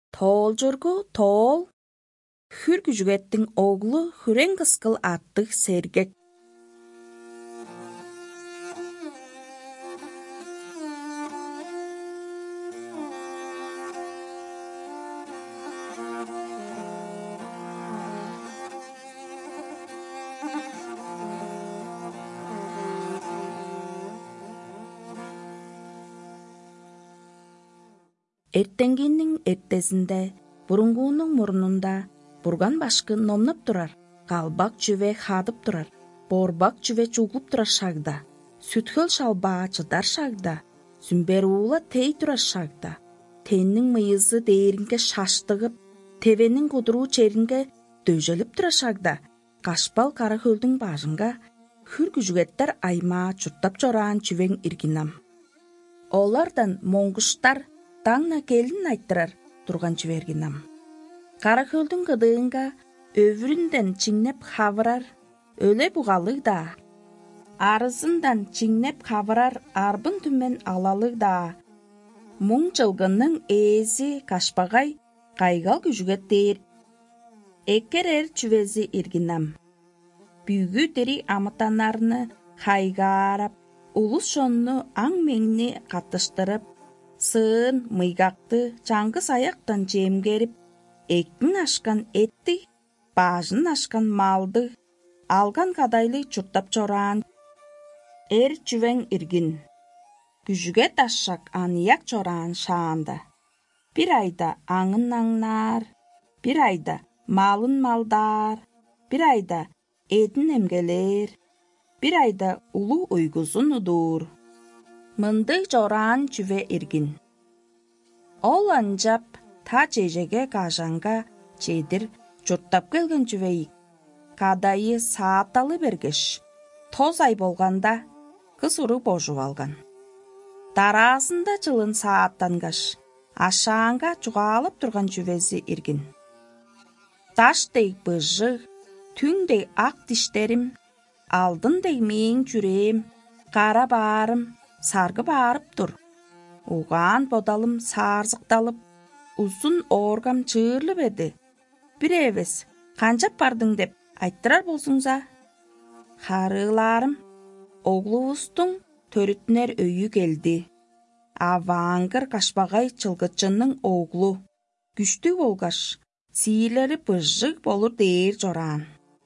Тоолжоргу тоол, Хүр күжүгеттің оğlu Хүрең кыскыл аттық сергек. Эртеңгеннің эртесінде бурунгуунун мурнунда бурган башкы номноп турар, калбак жүве хадып турар, борбак жүве чугуп турар шагда, сүтхөл шалбаа чыдар шагда, сүмбер уула тей турар шагда, теннин мыйызы дээринге шаштыгып, тебенин кудуруу черинге дөжөлүп турар шагда, кашпал кара хөлдүн башынга Хүр күжүгеттер айма чурттап жораан жүвең иргинам. Олардан моңгуштар таңна келин айттырар турган жүвергинам. Кара хөлдүн кыдыынга өвүрүндөн чиңнеп хавырар, өле бугалык да. Арызындан чиңнеп хавырар, арбын түмен алалык да. Муң чылгынның ээзи кашпагай, кайгал күжүгет дээр. Эккерер жүвези иргинам. Бүгү дери амытанарны хайгарап, улус шонну аң меңни каттыштырып, сыын, мыйгакты, чаңгыс аяктан жемгерип, эктин ашкан этти, бажын ашкан малды, алган кадайлы чурттап чораан. Эр жүвең иргин. Күжүгет ашшак анияк чораан шаанда. Бир айда аңын аңнар, бир айда малын малдар, бир айда эдин эмгелер, бир айда улуу уйгузун удуур. Мындык жораан жүве иргин. Ол анжап та жежеге кажанга жедир журттап келген жүвейик. Кадайы сааталы бергеш, тоз ай болганда кыз уру божуп алган. Дараасында жылын сааттангаш, ашаанга жугаалып турган жүвези иргин. Таштей быжык, түңдей ак тиштерим, алдындей мээң жүреем, кара баарым, саргы баарып тур. Угаан бодалым саарзыкталып, узун ооргам чыырлып эди. Бир эбес, канчап бардың деп айттырар болсуңза. Харыыларым, оглубуздун төрүтүнөр өйү келди. Авааңгыр кашпагай чылгытчынын оглу. Күчтүү болгаш, сийлери быжык болур дээр жораан.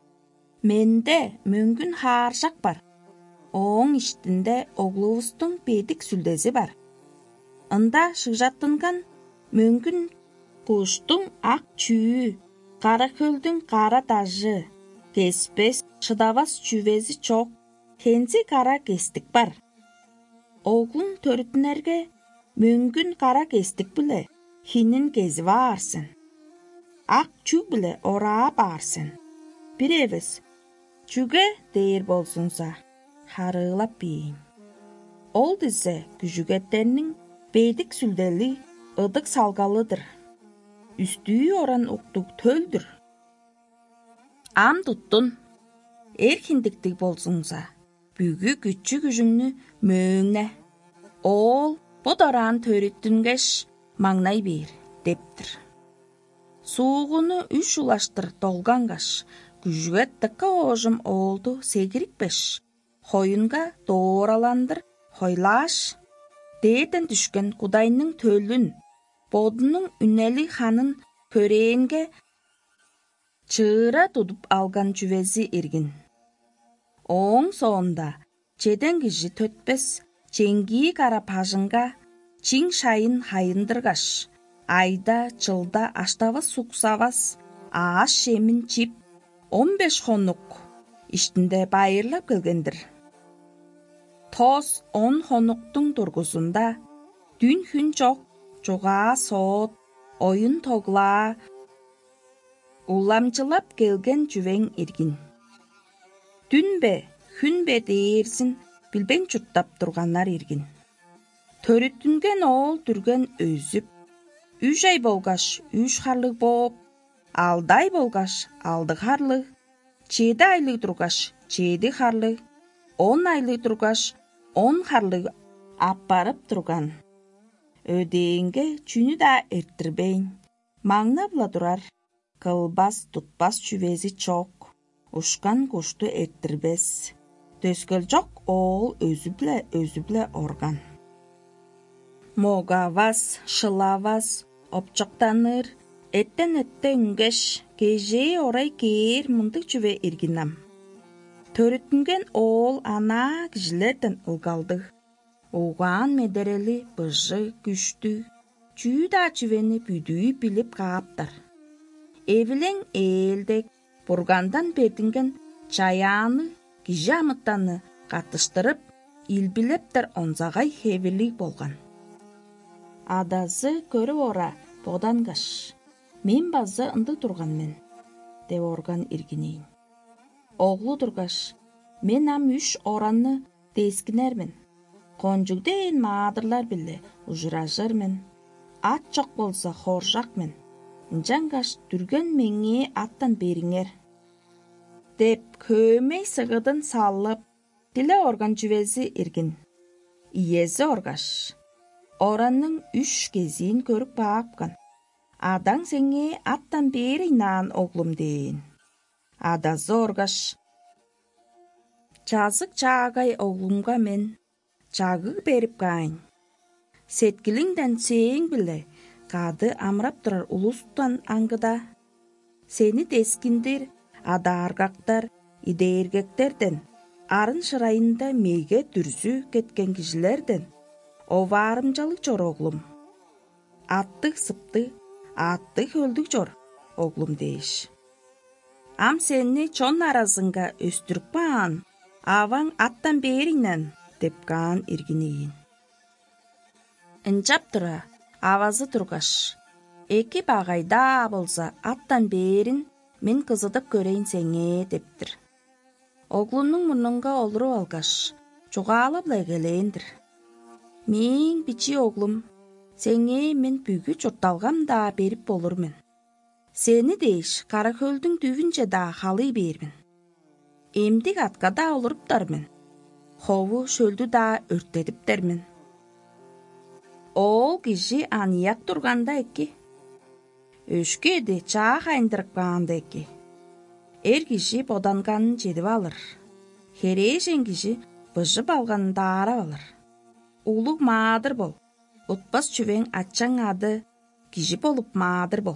Менде мөңгүн хааршак бар. Оң иштинде оглубуздун бедик сүлдези бар. Ында шыжаттынган мөңгүн куштун ак чүйү, кара хөлдүн кара тажы, кеспес, шыдабас жүвези чок, хензи кара кестик бар. Оглун төрүтүнөргө мөңгүн кара кестик биле хинин кезип аарсın. Ак чүү биле ораа баарсın. Бир эбес, жүгө дээр болсунса, харыылап бейим. Ол дизе күжүгеттеринин бедик сүлдели ыдык салгалыдыр. Үстүү оран уктук төлдүр. Ам туттун. Эркиндиктик болсуңса, бүгү күчү күжүңнү мөөңне. Ол бодораан төрүттүнгеш маңнай бер, дептир. Суугуну үш улаштыр толгангаш, күжүгет тыкка ожум олду сегирикпеш. Хойунга доораландыр, хойлаш. Дээден түшкен кудайнын төлүн, бодунун үнели ханын көрөөнге чыыра тудуп алган жүвези иргин. Оң соонда жеден киши төтпес, жеңгии кара пажынга чиң шайын хайындыргаш, айда жылда аштабас суксабас, ааш жемин чип 15 хонук иштинде байырлап келгендир. Тоз 10 хонуктун тургусунда дүн хүн жок, жугаа соот, оюн тогла, уламжылап келген жүвең иргин. Дүнбе, хүнбе дээрсин билбен чурттап турганнар иргин. Төрүттүнген оол түрген өзүп, 3 ай болгаш 3 харлык бооп, 6 ай болгаш 6 харлык, 7 айлык тургаш 7 харлык, 10 айлык тургаш 10 харлык аппарып турган. Өдөөнгө чүнү да эрттирбейин. Маңнабла турар, кылбас тутбас чүвези чок, ушкан кушту эрттирбес. Төскөл жок, ол өзү биле орган. Могавас, шылавас, опчоктаныр, эттен үнгеш, кежей орай кээр мындык чүве иргинам. Төрүттүнген ол ана кижилерден ылгалды. Оған медерели быжы күштү, чүйда чүвени бүдүй билип кааптар. Эвилең элдек бургандан бердинген чаяны кижи амыттаны катыштырып, илбилептер онзагай хевилик болган. Адазы көрүп ора бодангаш. Мен базы ынды турган мен, деп орган иргинейин. Оглу тургаш, мен ам 3 оранны дескинермин. Конжугден маадырлар биле ужуражырмын. Ат жок болса хоржакмын. Жангаш дүрген меңе аттан бериңер. Деп көмей сыгыдын салып, тиле орган жүвези иргин. Иези оргаш. Оранның 3 кезин көрүп баапкан. Адаң сеңе аттан бери нан оглум дейін. Адазы оргаш. Жазык чаагай оглумга мен чагы берип кайын. Сеткилиңден сең биле кады амрап турар улустан аңгыда. Сени дескиндир, адаргактар, идеергектерден, арын шырайында меге дүрзү кеткен кишилерден, оварымжалык жор оглум. Аттык сыпты, аттык өлдүк жор оглум дейиш. Ам сени чон аразыңга өстүрүп баан, аваң аттан бериңнен, деп каан иргинейин. Инчап тура, авазы тургаш. Эки багайда болса аттан берин, мен кызыдып көрейин сеңе, дептир. Оглумнун мурнунга олуруп алгаш, чугаалап келендир. Мен бичи оглум, сеңе мен бүгү чурталгам да берип болурмун. Сени дейиш, кара көлдүн түбүнчө да халый бермин. Эмдик атка да олуруптармын. Хову шөлдү да өрттедиптермин. Ол киши анияк турганда эки. Өшкеди чаа кайындырып каанда эки. Эр киши боданганын жедип алыр. Херешен киши быжып алганын даарап алыр. Улуг маадыр бол. Утпас чүвең атчаң ады, киши болуп маадыр бол.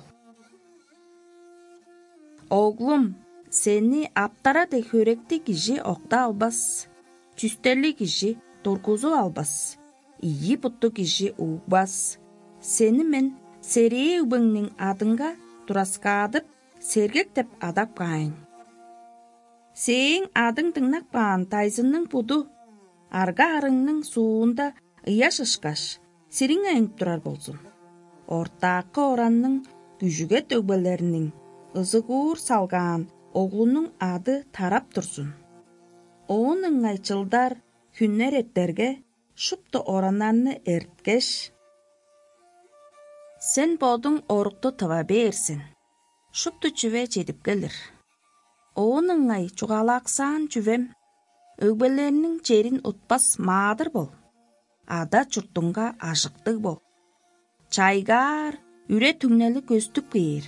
Оглум, сени аптара де хөректи киши окта албас. Чүстели киши тургузуп албас. Ийи бутту киши угбас. Сени мен серее үбөңнүн адыңга тураскаадып, сергек деп адап кайын. Сең адың тыңнак баан тайзынның буду, арга арыңның суунда ыя шышкаш, сириңе үнүп турар болсун. Ортакы оранның күжүгө төгбөлөрүнүн ызыгуур салган оглунун ады тарап турсун. Оонун айчылдар хүннер эттерге шупту орананны эрткеш. Сен бодуң орукту таба берсин. Шупту чүве жетип келир. Оонун ай чугалаксан чүвем. Өгбелерinin жерин утпас маадыр бол. Ада чуртунга ажыктык бол. Чайгар үре түңнели көстүк бейир.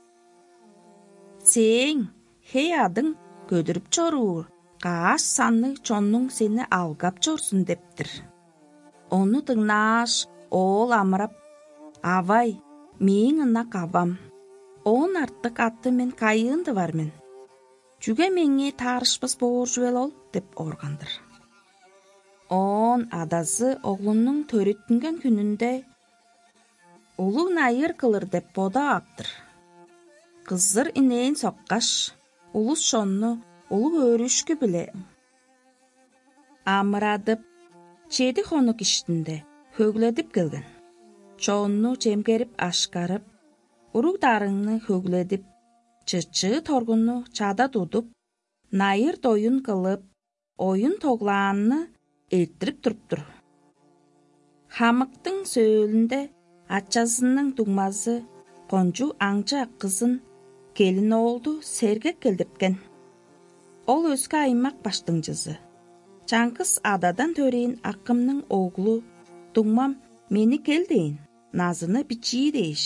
Сең, хей адың көдүрүп чоруур, кааш санны чоннуң сени алгап чорсун дептир. Ону тыңнаш, ол амырап, авай, мен ынак авам. Он арттык атты мен кайынды бармын. Жүге меңе тарышпас боор жүвел ол, деп органдыр. Он адазы оглунун төрүттүнген күнүндө улуг найыр кылыр деп бода аптыр. Кызыр инейин соккаш, улус шонну улуг өрүшкү биле. Амырадып, чеди хонук иштинде хөгледип келген. Чонну жемгерип ашкарып, уругдарыңны хөгледип, чычы торгунну чада тудуп, найыр доюн кылып, оюн тоглаанны эрттирип туруптур. Хамыктың сөөлүндө ачасынын дуңмазы конжу аңча кызын келин оолду сергек келдирткен. Ол өзгө аймак баштыңжысы. Чаңкыс ададан төрейин акымның оглу, дуңмам мени кел дейин, назыны бичи дейиш.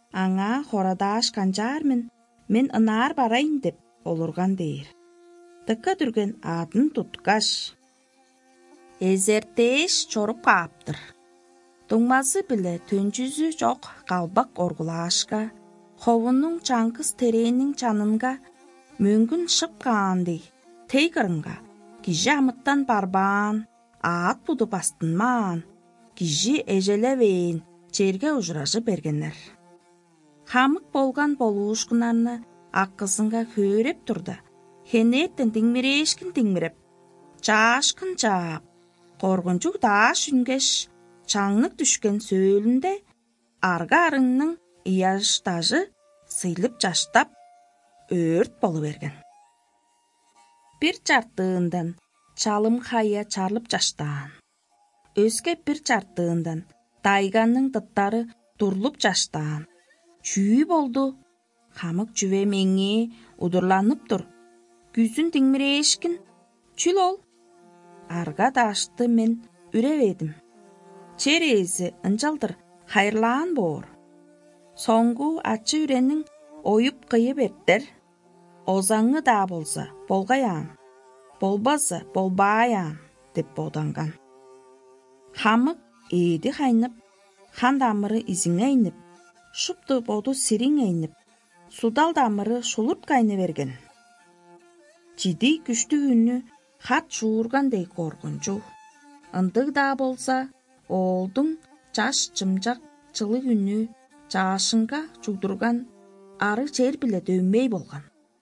аңа хорадаш канжармын, мен ынаар барайын деп олурган дейір. Тыкка дүрген атын туткаш. Эзертеш чоруп кааптыр. Туңмасы биле төнчүзү жок калбак оргулашка, ховунун чаңкыс теренин чанынга, мөңгүн шыпкаандый тей кырынга, кижи амыттан барбаан, аат буду бастынмаан, кижи эжелебейин жерге ужуражы бергенер. Хамык болган болуушкунарны аккысынга хөөреп турда, хенеттен тиңмирешкин тиңмиреп, чаашкын жаап, коргунчук тааш үнгеш, чаңнык түшкен сөөлүндө арга арыңның ияштажы сыйлып жаштап өрт болу берген. Бир жартыындан чалым хая чарлып жаштаан. Өскө бир жартыындан тайганның тыттары турлуп жаштаан. Чүй болду. Хамык жүве меңе удурланып тур. Күзүн тиңмирешкин. Чүл ол. Арга дашты мен үребедим. Черези ынжалдыр хайырлаан боор. Соңгу ачы үренің ойып кыйып еттер. Озаңы да болса болгаян, болбаса болбаян деп боданган. Хамык эди хайнып, хан дамыры изиңе инип, шупту боду сириң инип, судал дамыры шулурт кайны берген. Жиди күчтүү үнү хат жуургандай коргунчу. Ындык да болса, оолдуң жаш жымжак жылы үнү жаашынга жудурган ары жер биле дөммей болган.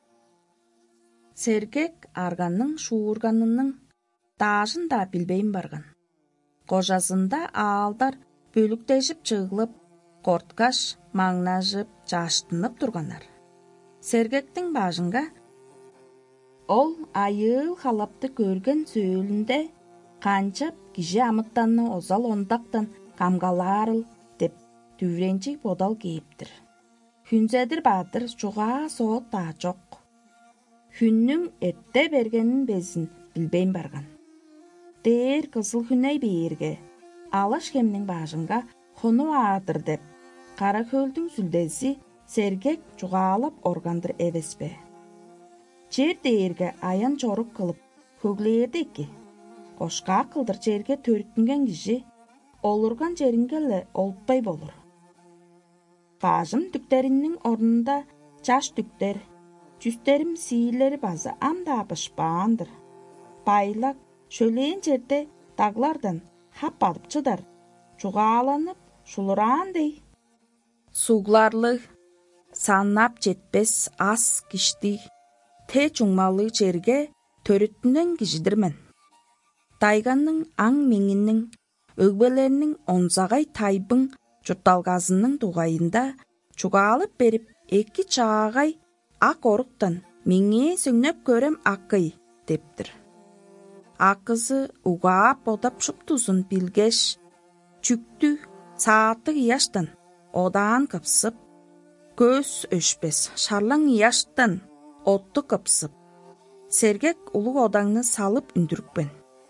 Сергек арганның шуурганының таашын да билбейм барган. Кожасында аалдар бөлүктешип чыгылып, корткаш маңнажып жаштынып турганар. Сергектин башынга ол айыл халапты көрген сөөлүндө канчап кижи амыттанны озал ондактан камгалаарыл деп түвренчи бодал кейиптир. Хүнзедир баатыр чуга соот да жок. Хүннүң этте бергенин безин билбейм барган. Дээр кызыл хүнөй бээрге, алыш хемнин башынга хону аадыр деп, кара көлдүн сүлдеси сергек чугаалап органдыр эбеспе. Жер дээрге аян чорук кылып көглээрди эки. Кошка кылдыр жерге төрүттүнген киши олурган жеринге эле олтпой болур. Бажым түктеринин орнунда жаш түктер, жүздерим сийлери базы анда бышпаандыр. Байлак шөлейин жерде таглардан хап алып чыдар, чугааланып шулураандей. Сугларлы, санап жетпес ас кишти, те чуңмалы жерге төрүттүнөн кишидирмен. Тайганның аң меңиннің, өгбелерінің онзағай тайбың жұрталғазының туғайында чугаалып беріп, эки чаагай ак оруктан меңе сөңнөп көрем акый дептір. Акызы угаап бодап шуптузун билгеш, чүктү сааты ияштан одаан кыпсып, көз өшпес шарлаң ияштан отту кыпсып, сергек улуг одаңны салып үндүрүкпен.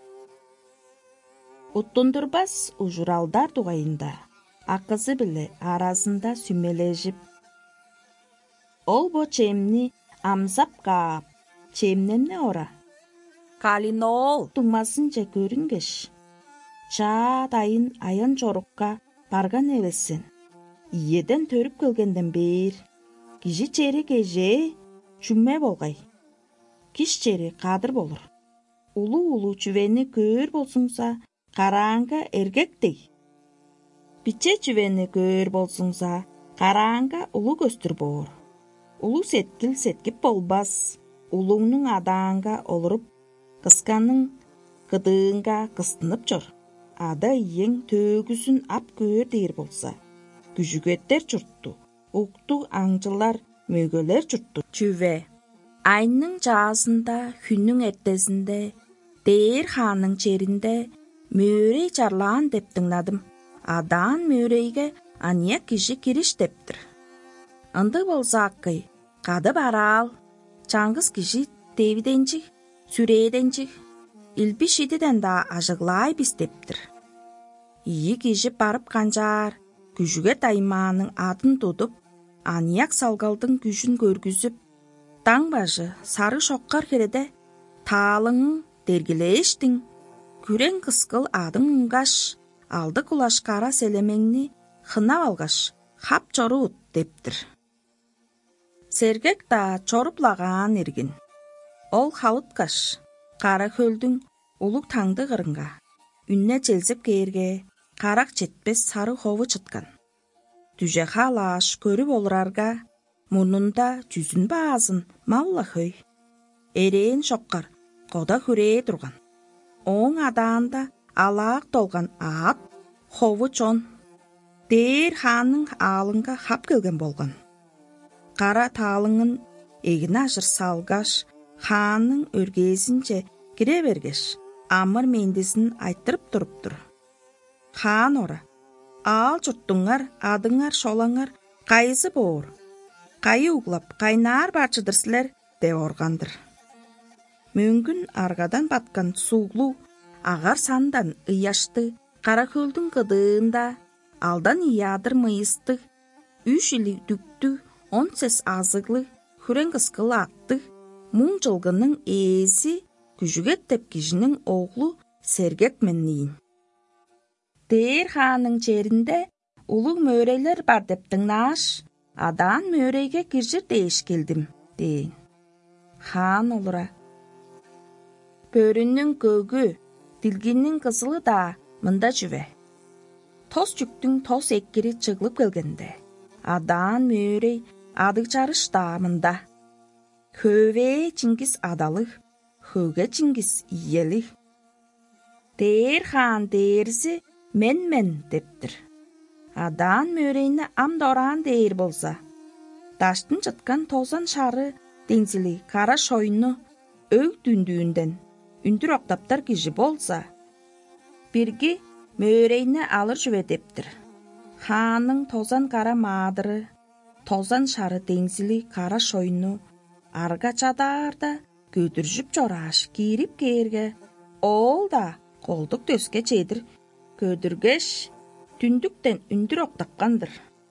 Уттундурбас ужуралдар тугайында акызы биле арасында сүмележип, ол бо чемни амзап каап, чемнемне ора. Калинол туңмасынча көрүнгеш, чаа дайын аян чорукка барган эбессин. Иеден төрүп келгенден бээр, киши чери кеже чүмме болгай. Киш чери кадыр болур. Улуу чүвени көөр болсуңса, караанга эргектей. Биче чүвени көөр болсуңса, караанга улуу көстүр боор. Улуу сеткил сеткип болбас. Улуңнун адаанга олуруп, кысканын кыдыынга кыстынып жор. Ада иең төөгүсүн ап көөр дейир болса, күжүгөттер чуртту, укту аңчылар мөгөлөр чуртту. Чүве айнын жаасында, хүннүн эртесинде, дээр хаанын черинде мөөрей чарлаан деп тыңдадым. Адаан мөөрейге ания киши кириш дептир. Ынды болса аккый, кады бараал, чаңгыз киши тебиденчик, сүрээденчик, илбишидиден да ажыглай биз дептир. Ии киши барып канжаар, күжүгөт аймаанын атын тутуп, анияк салгалдың күшін көргізіп, таң бажы сары шоққар кереде, таалың дергілештің, күрен қысқыл адың ұңғаш, алды құлаш қара селемеңні хына алғаш, хап чорут дептір. Сергек да чорыплаған ерген. Ол халыткаш, қара көлдің улук таңды қырынға, үнне челзіп кейерге, қарақ жетпес сары ховы чыткан. Түже халаш көріп олырарға, мұрнында жүзін базын маула хөй. Эрен шоққар, қода хүрее тұрған. Оң адаанда алақ толған ат, ховы чон. Дейір ханның алынға хап келген болған. Қара талыңын егін ажыр салғаш, ханның өргезінше кіре бергеш, амыр мендесін айттырып тұрып тұр. Хан ора, ал жұрттыңар, адыңар, шолаңар, қайызы бор. Қайы углап, қайнар бачыдырсылер, де орғандыр. Мөңгін арғадан батқан суғлу, ағар сандан ұяшты, қара көлдің қыдығында, алдан иядыр мыйысты, үш илі дүкті, он сес азыглы, хүрен қысқыл атты, мұң жылғының езі, күжігет деп кежінің оғлу сергек меннейін. Дейір ханның жерінде улуг мөрейлер бар дептің наш, адан мөрейге кіржір дейіш келдім, дейін. Хан олыра. Бөріннің көгі, дилгиннің қызылы да мында жүве. Тос жүктің тос еккері чығылып келгенде, адан мөрей адық жарыш да мында. Хөве Чингис адалық, хөге Чингис иелік. Дейір хан дейірсі мен дептір. Адан мөрейні амдоран дейір болса. Даштың жытқан тозан шары дензілі қара шойыны өг дүндүйінден үндір оқтаптар кежі болса. Бірге мөрейні алыр жүве дептір. Ханның тозан қара мадыры, тозан шары дензілі қара шойыны арга чадарда көдіржіп жораш кирип кейерге, ол да қолдық төске чедір көдіргеш түндіктен үндір оқтаққандыр.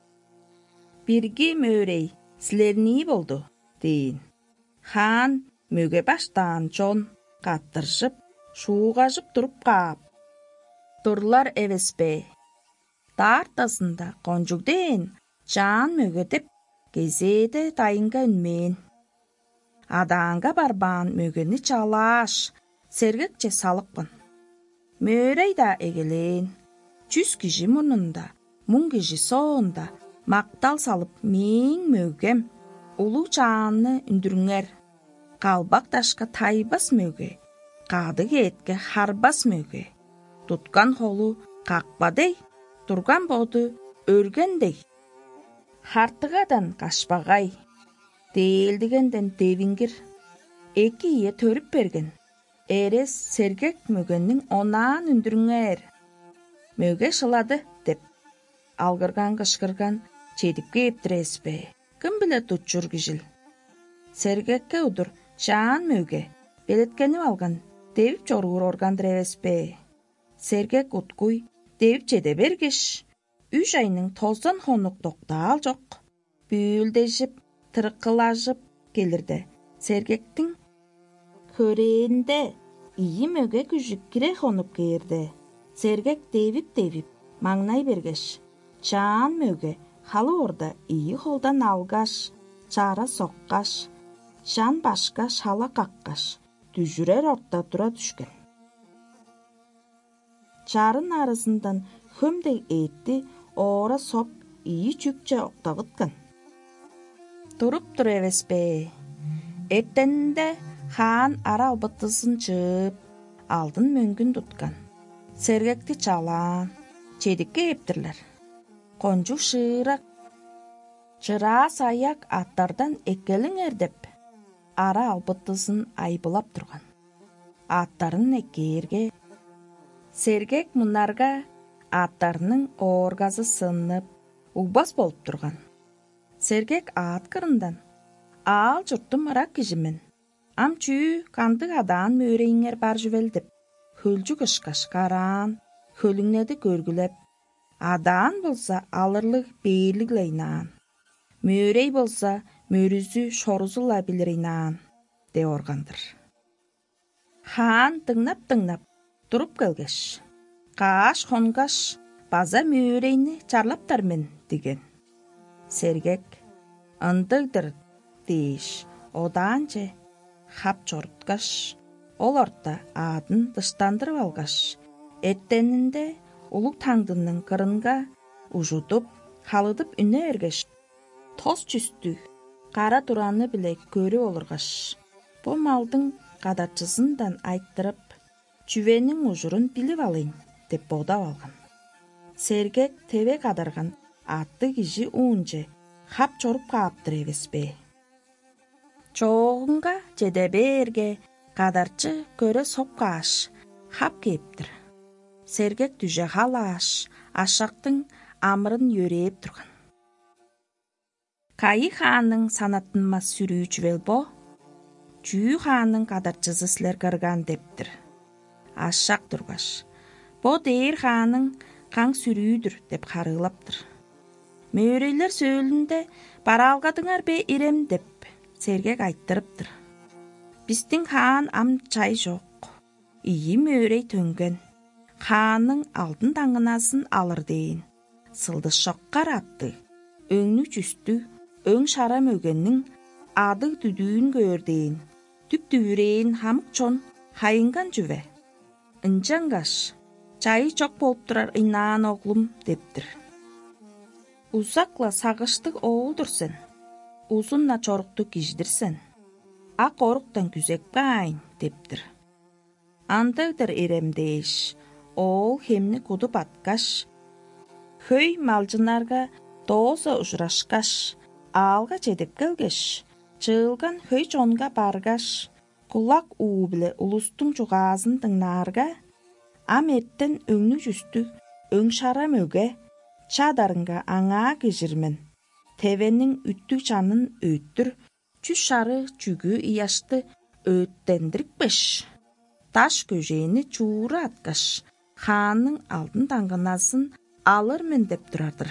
Бірге мөрей сілерні болды, дейін. Хан мөге баштан жон қаттыржып, шуғажып тұрып қап. Тұрлар әвеспе. Тартасында қонжугден жан мөге деп кезеді тайынға үнмен. Аданға барбан мөгені чалаш, сергекче салықпын. Мөрей да егелен, 100 кижи мұрнында, 1000 кижи соонда, мақтал салып мен мөгем, улу жанны үндіріңер. Қалбақ ташқа тайбас мөге, қады кетке харбас мөге. Тұтқан холу қақпадей, тұрған боды өргендей. Хартығадан қашпағай. Дейілдігенден девингір, екі ие төріп берген. Әрес сергек мөгеннің онан үндіріңер. Мөге шылады, деп. Алғырған қышқырған, чедіпке ептіреспе. Кім біле тұтчыр кежіл. Сергекке ұдыр, жан мөге. Белеткені алған, девіп жорғыр орғандыр евеспе. Сергек ұтқуй, девіп чеде бергеш. Үш айның тоздан хонық тоқтал жоқ. Бүйілдежіп, тырқылажып келірді. Сергектің көрейінде ии мөге күжік кіре қонып кейірді. Сергек девіп, маңнай бергеш. Жан мөге халы орда ии қолдан алғаш, чара соққаш, жан башқа шала қаққаш, түжірер орта тұра түшкен. Жарын арысындан хөмдей етті, ора соп ии жүкче оқтағытқан. Тұрып тұр евеспе. Еттенде хан ара албыттысын жып, алдын мөңгін тұтқан. Сергекті чалан, чедікке ептірлер. Қонжу шырақ, жыра саяк аттардан еккеліңер деп, ара албыттысын айбылап тұрған. Аттарын еккерге. Сергек мұнарға аттарының орғазы сынып, ұбас болып тұрған. Сергек ат кырындан, ал жұрттым ырак кежімен. Амчу қандық адан мөрейіңер бар жүвелдіп, хөлжі кышқаш қаран, хөліңнеді көргілеп, адан болса алырлық бейлік лейнан. Мөөрей болса, мөрүзү шорузула билир инаан, де органдыр. Хаан тыңнап туруп келгеш, кааш хонгаш база мөөрейни чарлаптар мен деген. Сергек ындыгдыр дейиш, одаанче хап чоруткаш, олорта аадын дыштандырып алгаш, эртенинде улук таңдынын кырынга ужутуп, халыдып үнө эргеш, тос чүстү кара тураны биле көрүп олургаш, бу малдың кадарчысындан айттырып, чүвенин ужурун билип алайын деп бодап алган. Сергек тебе кадарган атты киши уунче хап чоруп кааптыр эбеспи. Чоогунга жеде берге кадарчы көрө сопкааш хап кептир. Сергек түжө халааш ашактын амырын йөрөөп турган. Кайы хаанын санатынма сүрүү чүвелбо, Чүү хаанын кадарчысы силер кырган дептир. Ашак тургаш, бо дээр хаанын каң сүрүүдүр деп харыылаптыр. Мөөрөйлөр сөөлүндө бара алгадыңар бе ирем деп Сергек айттырыптыр. Биздин хаан ам чай жок, ийи мөөрөй төнгөн, хаанын алдын таңынасын алыр дейин. Сылдыш шоккар атты, өңнү жүстү, өң шара мөгеннин ады дүдүүн көрдейин. Түп-түбүрейин хамык чон хайынган жүве. Инжангаш, чайы чок болуп турар инаан оглум дептир. Узакла сагыштык оолдурсен, узунна чорукту киждирсен, ак оруктан күзекпе айын дептир. Андыгдыр ирем дейиш, оол хемни кудуп аткаш, хөй малжынарга доосо ужурашкаш, аалга жетип келгеш, чыылган хөй чонга баргаш, кулак уу биле улустун чугаазын тыңнаарга, ам эрттен өңнү жүстү, өң шара мөге, чадарынга аңаа кижирмен, тебенин үттүк чанын өттүр, чүш шары чүгү ияшты өттендирикпеш. Таш көжейини чуура аткаш, хаанын алдын таңгынасын алыр мен деп турадыр.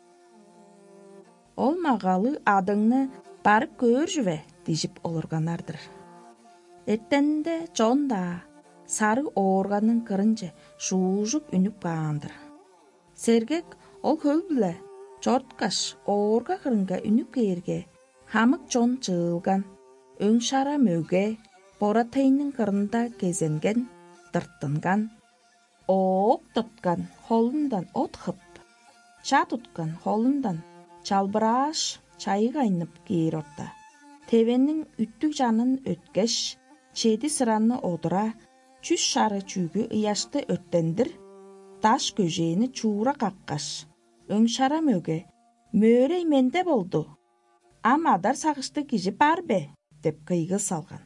Ол магалы адыңны барып көр жүве дижип олурганардыр. Эртенинде чон да сары оорганын кырынче шуужуп үнүп каандыр. Сергек ол хөл биле чорткаш оорга кырынга үнүп кээрге, хамык чон чыылган, өң шара мөге, боратейнин кырында кезенген, тырттынган, оок туткан холундан от хып, ча туткан холундан чалбырааш чайы кайнып кээр орта. Тебенин үттүк жанын өткеш, чеди сыраны одура, чүш шары чүгү ыяшты өттендир, таш көжейини чуура каккаш, өң шара мөге, мөөрөй менде болду, ам адар сагышты кижи бар бе, деп кыйгы салган.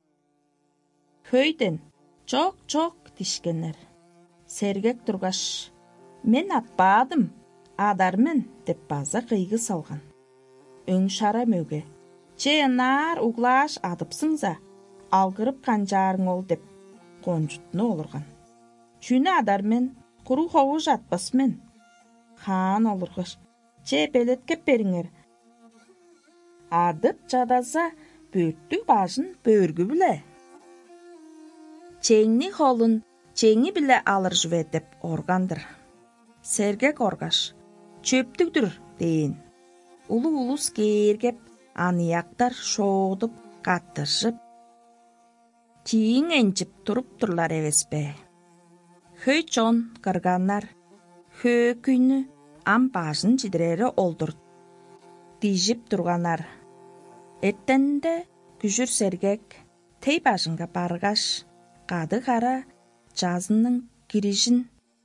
Хөйден чок тишкенер. Сергек тургаш, мен атпадым, адармен деп база кыйгы салган. Өң шара мөге, че нар углаш адыпсыңза, алгырып канжаарың ол деп конжутну олурган. Чүнү адармен куру ховуж атпас мен. Хаан олургаш, че белеткеп бериңер. Адып жадаса бөттүк башын бөргү биле. Чеңни холун чеңи биле алыр жүве деп органдыр. Сергек оргаш, чөптүктүр дейин. Улус кээргеп, анияктар шоодуп, каттышып, кийин энчип туруп турлар эбеспе. Хөй чон кырганнар, хөө күйнү ам башын жидирери олдур дижип турганар. Эртенинде күжүр Сергек тей башынга баргаш, кады кара жазынын киришин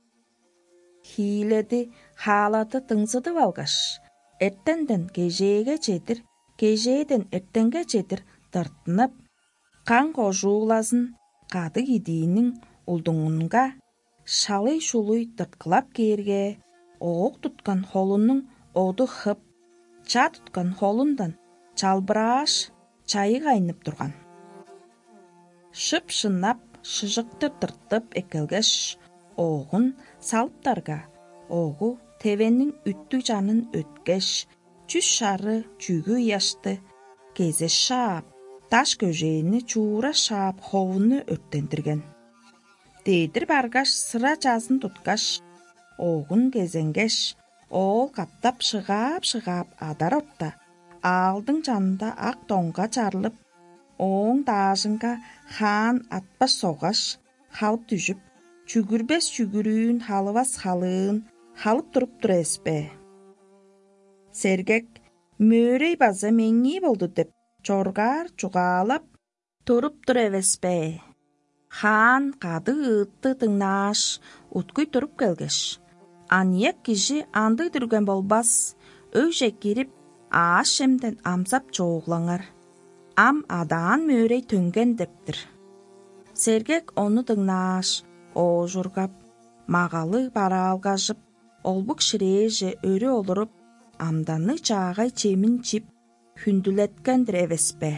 хиледи хаалады тыңсыдып алгаш, эртенден кежеге жетир, кежеден эртенге жетир тыртынып, кан кожууласын кады кидиинин улдуңунга шалый шулуй тырткылап кээрге, оок туткан холунун оду хып, ча туткан холундан чалбырааш чайы кайнып турган. Шып шынап шыжыктыр тыртып экелгеш, оогун салыптарга, оогу тебенин үттүк жанын өткеш, Чүс шары чүгү яшты, кезе шаап, таш көжейini чуура шаап ховуну өрттендирген. Дейдир баргаш сыра жазын туткаш, оғын кезенгеш, ол каптап шыгаап адар отта, алдың жанында ак тоңға чарылып, оң даажынга хаан атпаш соғаш, халып түжүп, чүгүрбес чүгүрүүн халыбас халыын халып туруптур эспе. Сергек мөөрей база меңи болду деп чоргар чугаалап туруптур эбеспе. Хаан кады ыытты тыңнааш уткуй туруп келгеш. Аниек киши анды дүрген болбас, өйже кирип, ааш шемден амсап чооглаңар. Ам адаан мөөрей төнген дептир. Сергек ону тыңнааш, оожургап, магалы бара алгажып, олбук ширеже өрү олуруп, амданы чаагай чемин чип, хүндүлеткендир эбеспе.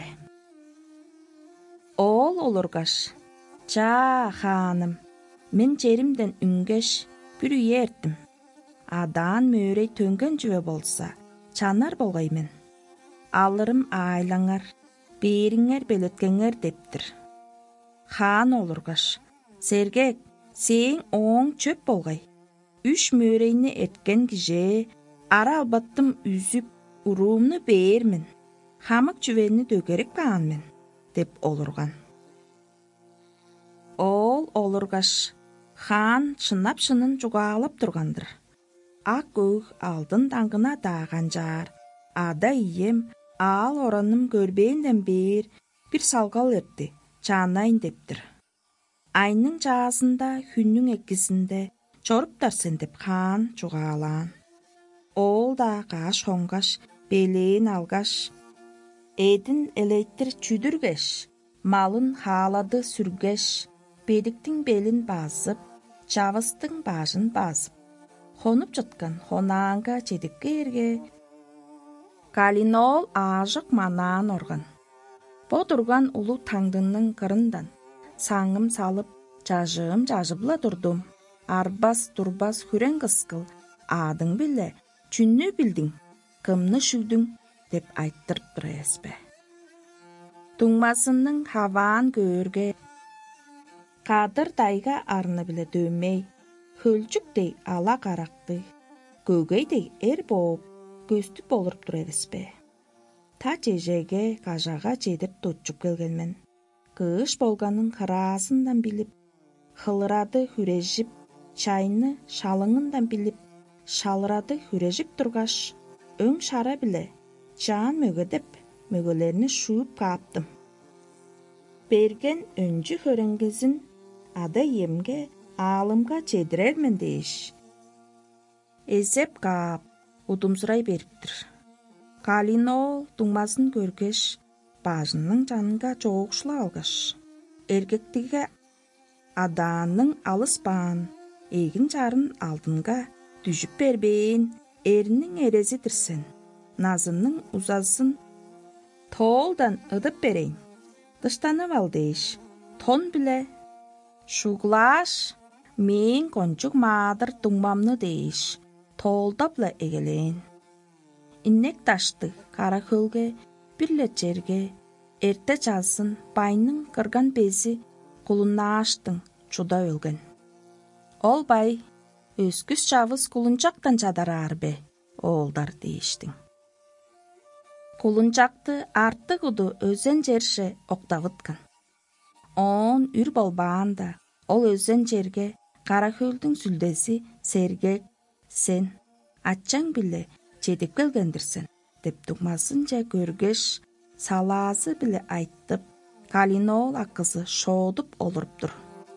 Ол олургаш, «Чаа, хааным, мен жеримден үнгеш, бір үй эрттим. Адаан мөөрей төнген жүбө болса, чанар болгоймен. Алырым айлаңар, бериңер белеткеңер дептир». Хаан олургаш, «Сергек, сең оң чөп болгай. Үш мөөрейни эрткен киже, ара албаттым үзүп, уруумну бээрмин. Хамык жүбени дөгерик баанмын», деп олурган. Ол олургаш, хаан чынап шынын жугаалап тургандыр. Ак өг алдын даңгына дааган жаар, ада ием, аал ораным көрбейинден бээр бир салгал эрди, чаанайын дептир. Айнын жаасында, хүннүн эккисинде чоруптарсен деп хаан жугаалаан. Ол да кааш хоңгаш, белээн алгаш, эдин элейттир чүдүргеш, малын хаалады сүргеш, бедиктин белин басып, чабыстың бажын басып, хонуп жаткан хонаанга жетипке эрге Калинол аажык манаан орган. Бо турган улуу таңдынын кырындан саңым салып, жажыбыла турдум. Арбас турбас хүрең кыскыл, аадың биле, чүннү билдиң, кымны шүгдүң, деп айттырып тур эспе. Туңмасынның хаваан көөрге, кадыр тайга арны биле дөмей, хөлчүктей ала каракты, көгейдей эр бооп, көстү болуруп тур эбеспе. Та жежеге кажага жедип тутчуп келгенмен, кыыш болганын караасындан билип, хылырады хүрежип, чайны шалыңындан билип, шалырады хүрежип тургаш, өң шара биле, жаан мөгө деп, мөгөлерини шууп кааптым. Берген өнжү хөреңгизин ада емге, аалымга чедирермен дейиш. Эзеп каап, удумсурай бериптир. Калинол туңмасын көргеш, бажынның жанынга жоокшула алгаш. Эркектиге адаанын алыспаан, эгин жарын алдынга түжүп бербейин, эринин эрезидирсен, назынның узасын тоолдан ыдып берейин. Дыштанып ал дейиш, тон биле шуглааш, мен кончук маадыр туңмамны дейиш, тоолдап эле эгелейин. Иннек ташты кара хөлгө, бирле жерге, эрте жазсын байнын кырган бези кулунааштың чуда өлген. Ол бай, өскүс чабыз кулунчактан чадараар бе, оолдар дейиштиң. Кулунчакты артык уду өзен жерше октабыткан. Он үр болбаанда, ол өзен жерге кара хөлдүн сүлдеси Сергек, сен аччаң биле жетип келгендирсен, деп туңмасынча көргөш, салаасы биле айттып, Калинол акызы шоодуп олуруптур.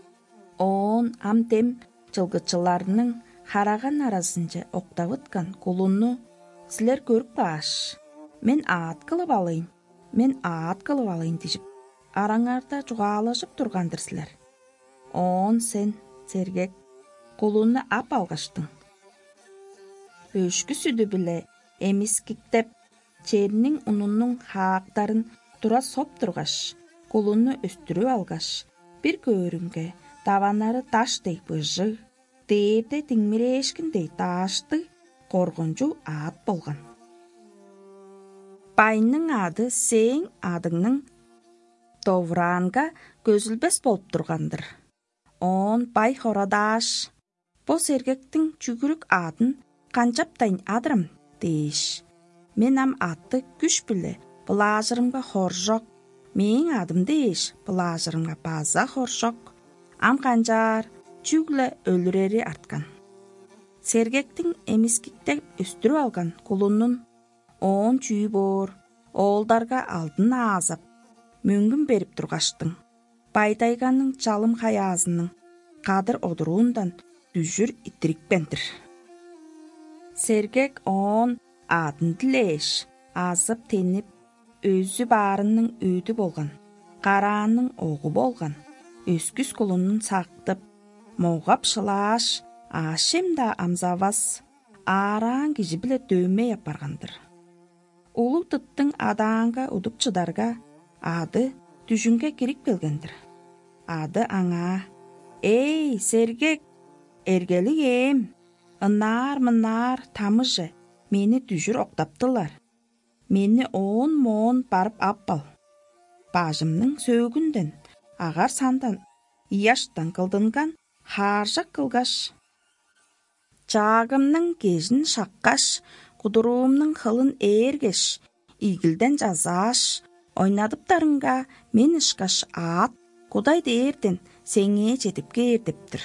Он амтем чылгычыларынын хараган арасынча октабыткан кулунну силер көрүп бааш. Мен аат кылып алайын дешип, араңарда жугаалашып тургандырсилер. Он сен, Сергек, кулунну ап алгаштың. Өшкү сүдү биле эмискиктеп, черинин унунун хаактарын тура соп тургаш, кулунну өстүрүп алгаш, бир көөрүнгө табанары таштей быжы, дээрде тиңмирешкиндей таашты коргонжу аат болгон. Байның ады сең адыңның довранга көзілбес болып тұрғандыр. Он бай хорадаш. Бо сергектің жүгірік адын қанчаптайын адырым дейш. Мен ам атты күш біле, бұл ажырымға хоржок. Мен адым дейш, бұл ажырымға база хоржок. Ам қанжар жүглі өлірері артқан. Сергектің емескіктеп өстіру алған құлынның он чүйі бор, олдарға алдын азап, мөңгін беріп тұрғаштың. Байдайғаның жалым қаязының қадыр одыруындан дүжір иттірікпендір. Сергек он адын тілеш, азып теніп, өзі барының өйді болған, қараның оғы болған, өскіс құлынын сақтып, моғап шылаш, ашемда амзавас, араң кежі біле дөме япарғандыр. Улу тұттың адаңға ұдыпчыдарға ады дүжінге керек келгендір. Ады аңа, ей, Сергек, әргелік ем, ынар-мынар тамыжы, мені дүжір оқтаптылар. Мені он-мон барып аппал. Бажымның сөгінден, ағар сандан, ияштан қылдынған, харжақ қылғаш. Жағымның кежін шаққаш, құдыруымның қылын әргеш, игілден жазаш, ойнадыптарыңға мен ішқаш ат, құдайды ерден сеңе жетіпке ердептір.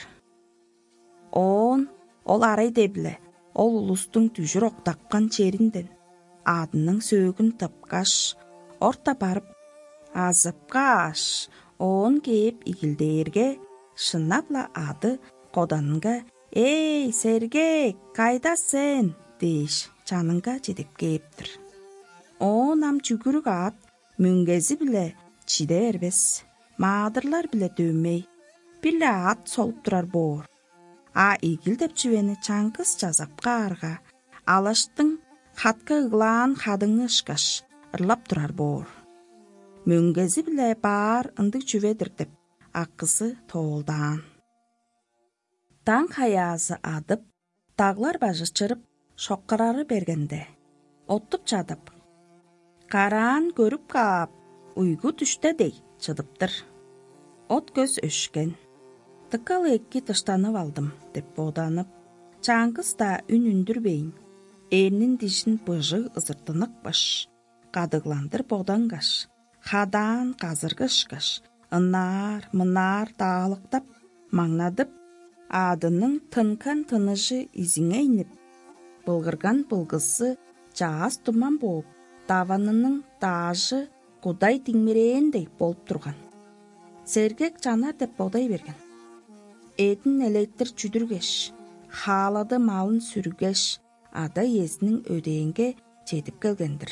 Ол арай деблі, ол ұлыстың түжір оқтаққан черінден, адының сөгін тыпқаш, орта барып, азыпқаш, он кейіп игілдерге, шынапла ады қоданыңға, ей, Сергек, қайда сен, дейш, жаныңға жетіп кейіптір. Ам жүгірік ат, мүнгезі біле чиде әрбес, мадырлар біле дөмей, біле ат солып тұрар бор. Игіл деп жүвені чаңқыз жазапқа арға, алаштың қатқа ұғылан қадыңы ұшқаш, ұрлап тұрар бор. Мүнгезі біле бар ындық жүведір деп, аққысы тоғылдан. Таң қаязы адып, тағлар бажы чырып, шоққарары бергенде, оттып чадып, қаран көріп қап, ұйғы түшті дей чыдыптыр. От көз өшкен, тыққалы екке тұштанып алдым, деп боданып, чаңғыз да үн үндірбейін, әрнін дишін бұжы ызыртынық баш, қадығландыр боданғаш, қадан қазырғышқаш, ынар, мынар тағылықтап, маңнадып, адының тынқан тыныжы изіңе иніп, бұлғырған бұлғысы жаас тұман болып, даванының тажы құдай теңмереендей болып тұрған. Сергек жанар деп бодай берген. Етін электр жүдіргеш, халады малын сүргеш, ада езінің өдейінге жетіп келгендір.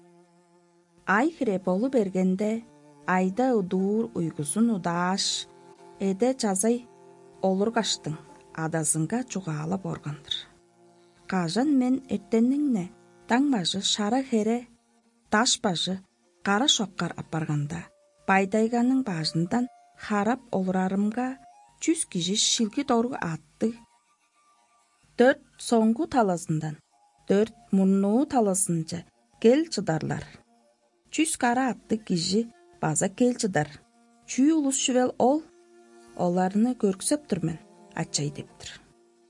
Ай кіре болу бергенде, айда ұдуыр ұйғызын ұдаш, эде жазай олыр қаштың, адазынға жұғалы борғандыр. Қажан мен эртенніңне таң бажы шара хере, таш бажы қара шоққар апарғанда, байдайғаның бажындан харап олырарымға 100 кижи шилги дору атты. 4 соңғы таласындан, 4 мұрну таласынча кел чыдарлар. 100 қара атты кижи база кел чыдар. Чүй улус шүвел оларыны көрксөп тұрмен, атчай дептір.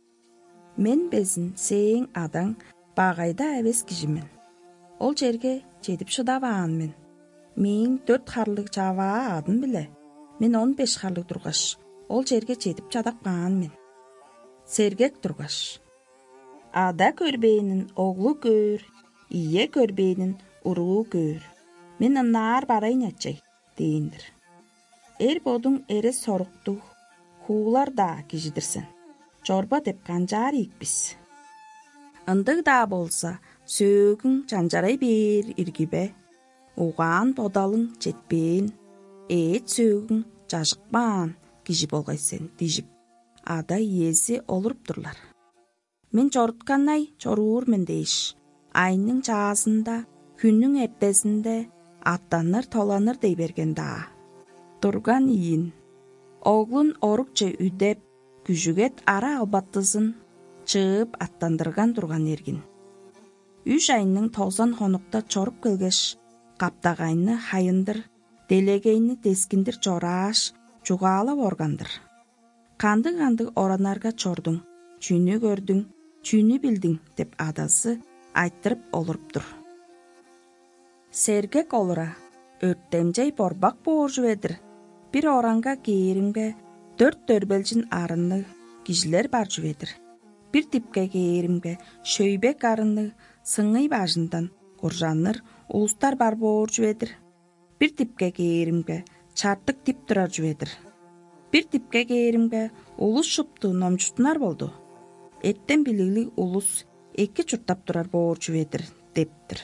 Мен безін сең адаң бағайда әвес кижімен. Ол жерге жетіп шыдаваан мен. Мен 4 қарлық жава адын біле. Мен 15 қарлық тұрғаш. Ол жерге жетіп чадақпаан мен. Сергек тұрғаш. Ада көрбейінің оғлы көр, ие көрбейінің ұрығы көр. Мен ынар барайын атчай, дейіндір. Бодың әрі сорықту, хуылар да кежідірсін. Жорба деп қанжар екпіс. Ындық да болса, сөгің жанжарай бер иргибе. Оған бодалың жетпейін, сөгің жажықпан кежі болғайсен дежіп. Ада езі олырып тұрлар. Мен жорытқанай жоруыр мен дейш. Айның жазында, күннің әптесінде аттаныр толаныр дей берген да. Тұрған иін. Оғлын орықчы үдеп, күжігет ара албаттызын чып аттандырған тұрған ерген. Үш айының 90 хонукта чоруп келгеш, каптагайны хайындыр, делегейни дескиндир жорааш, жугаалап органдыр. Канды оранарга чордуң, чүйнү көрдүң, чүйнү билдиң деп адасы айттырып олуруптур. Сергек олура, өрттемжей борбак боор жүбедир. Бир оранга кээримге 4 төрбелжин арынны кижилер бар жүбедир. Бир типке кээримге шөйбек арынны сыңый бажындан куржанныр улустар бар боор жүбедир. Бир типке кээримге чартык тип турар жүбедир. Бир типке кээримге улус шупту номчутунар болду. Эттен билигли улус 2 чуртап турар боор жүбедир дептир.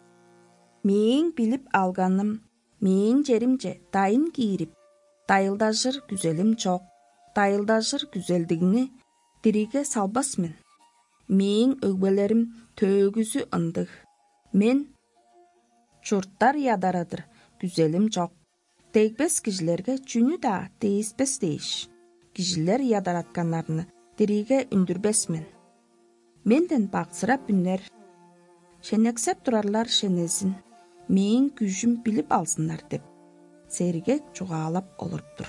Мээң билип алганым, мээң жеримже дайын кийирип, дайылдажыр güzelim жок, дайылдажыр güzelдигини дириге салбас мен. Мээң өгбөлерим төөгүзү ындык, мен чурттар ядарадыр, güzelim жок. Тегбес кижилерге чүнү да тийиспес дейиш. Кижилер ядаратканларны дириге үндүрбес мен. Менден баксырап үннер, шенексеп турарлар шенесин, мээң күжүм билип алсындар деп, сергек жугаалап олуруптур.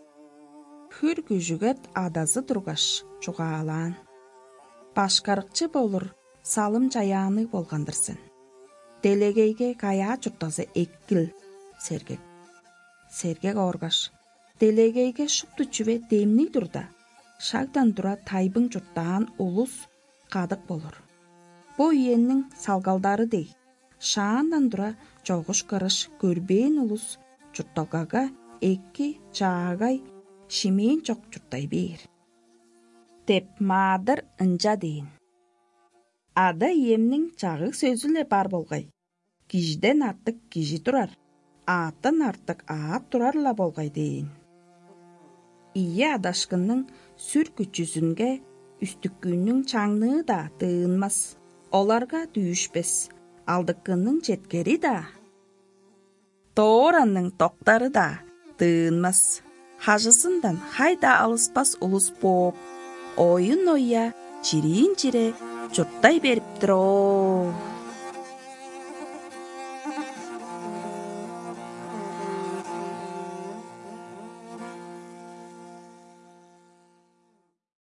Хүр күжүгөт адазы тургаш жугаалаан. Башкарыкчы болур, салым жаяаны болгандырсың. Делегейге кая чуртасы эккил, сергек. Сергек оргаш, делегейге шупту чүбе демни турда, шагдан тура тайбың чуртаан улус кадык болур. Бу иеннин салгалдары дей, шаандан тура жогуш кырыш көрбөөн улус чурталгага 2 жаагай шимейин жок чуртай бээр. Деп маадыр ынжа дейин. Ада иемнин жагык сөзү эле бар болгай. Кижиден артык кижи турар, ааттан артык аат турарла болгай дейин. Ие адашкындын сүр күчүсүнге үстүккүүнүн чаңныы да тыынмас. Оларга дүйүшпес. Алдыккынын четкери да, тооранын токтары да тыынмас. Хажысындан хайда алыспас улус бооп, оюн ойя чирин чире чурттай бериптир.